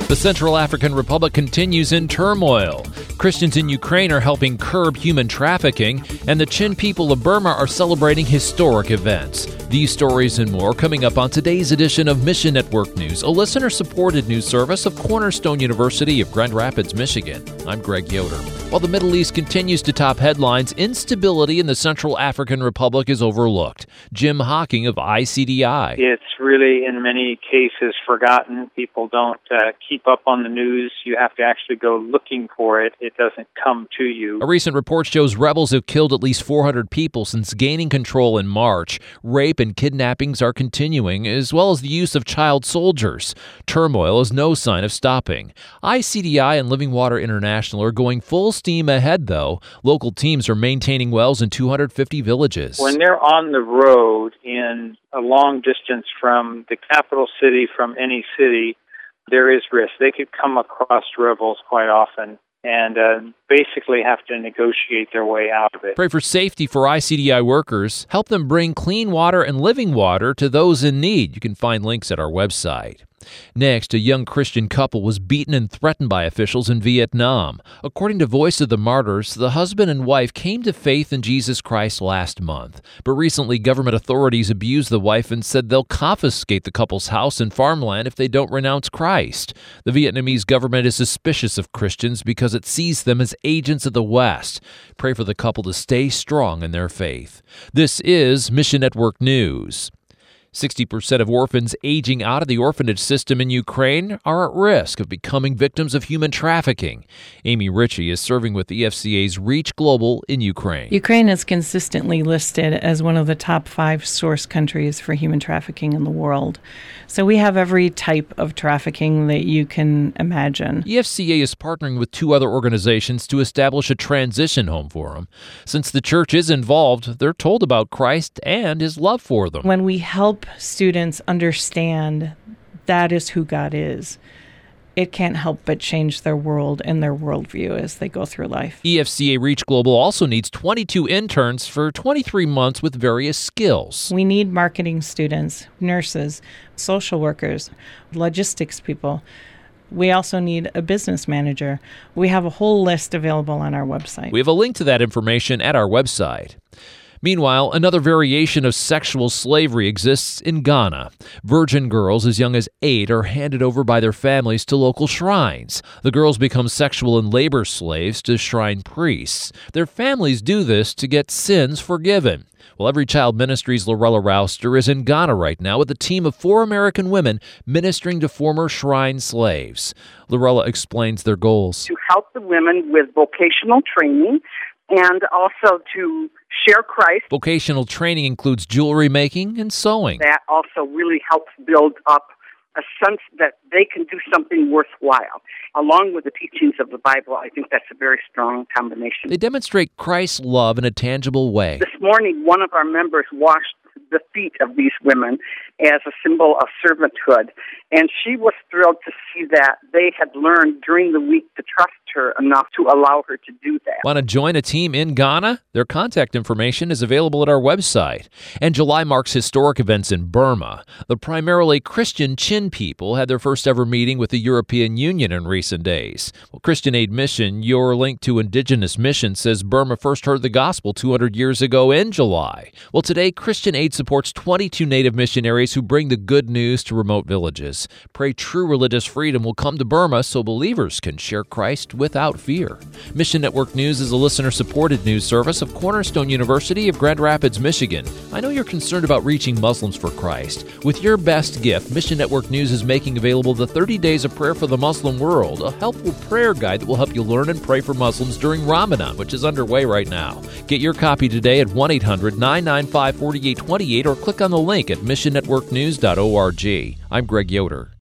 The Central African Republic continues in turmoil. Christians in Ukraine are helping curb human trafficking, and the Chin people of Burma are celebrating historic events. These stories and more coming up on today's edition of Mission Network News, a listener-supported news service of Cornerstone University of Grand Rapids, Michigan. I'm Greg Yoder. While the Middle East continues to top headlines, instability in the Central African Republic is overlooked. Jim Hocking of ICDI. It's really, in many cases, forgotten. People don't keep up on the news. You have to actually go looking for it. It doesn't come to you. A recent report shows rebels have killed at least 400 people since gaining control in March. Rape and kidnappings are continuing, as well as the use of child soldiers. Turmoil is no sign of stopping. ICDI and Living Water International are going full steam ahead, though. Local teams are maintaining wells in 250 villages. When they're on the road in a long distance from the capital city, from any city, there is risk. They could come across rebels quite often and basically have to negotiate their way out of it. Pray for safety for ICDI workers. Help them bring clean water and living water to those in need. You can find links at our website. Next, a young Christian couple was beaten and threatened by officials in Vietnam. According to Voice of the Martyrs, the husband and wife came to faith in Jesus Christ last month. But recently, government authorities abused the wife and said they'll confiscate the couple's house and farmland if they don't renounce Christ. The Vietnamese government is suspicious of Christians because it sees them as agents of the West. Pray for the couple to stay strong in their faith. This is Mission Network News. 60% of orphans aging out of the orphanage system in Ukraine are at risk of becoming victims of human trafficking. Amy Ritchie is serving with the EFCA's Reach Global in Ukraine. Ukraine is consistently listed as one of the top 5 source countries for human trafficking in the world. So we have every type of trafficking that you can imagine. EFCA is partnering with 2 other organizations to establish a transition home for them. Since the church is involved, they're told about Christ and his love for them. When we help students understand that is who God is, it can't help but change their world and their worldview as they go through life. EFCA Reach Global also needs 22 interns for 23 months with various skills. We need marketing students, nurses, social workers, logistics people. We also need a business manager. We have a whole list available on our website. We have a link to that information at our website. Meanwhile, another variation of sexual slavery exists in Ghana. Virgin girls as young as 8 are handed over by their families to local shrines. The girls become sexual and labor slaves to shrine priests. Their families do this to get sins forgiven. Well, Every Child Ministries' Lorella Rouster is in Ghana right now with a team of 4 American women ministering to former shrine slaves. Lorella explains their goals. To help the women with vocational training and also to share Christ. Vocational training includes jewelry making and sewing. That also really helps build up a sense that they can do something worthwhile. Along with the teachings of the Bible, I think that's a very strong combination. They demonstrate Christ's love in a tangible way. This morning, one of our members washed the feet of these women as a symbol of servanthood, and she was thrilled to see that they had learned during the week to trust her enough to allow her to do that. Want to join a team in Ghana? Their contact information is available at our website. And July marks historic events in Burma. The primarily Christian Chin people had their first ever meeting with the European Union in recent days. Well, Christian Aid Mission, your link to Indigenous Mission, says Burma first heard the gospel 200 years ago in July. Well, today, Christian Aid supports 22 Native missionaries who bring the good news to remote villages. Pray true religious freedom will come to Burma so believers can share Christ without fear. Mission Network News is a listener-supported news service of Cornerstone University of Grand Rapids, Michigan. I know you're concerned about reaching Muslims for Christ. With your best gift, Mission Network News is making available the 30 Days of Prayer for the Muslim World, a helpful prayer guide that will help you learn and pray for Muslims during Ramadan, which is underway right now. Get your copy today at 1-800-995-4828 or click on the link at missionnetworknews.org. I'm Greg Yoder.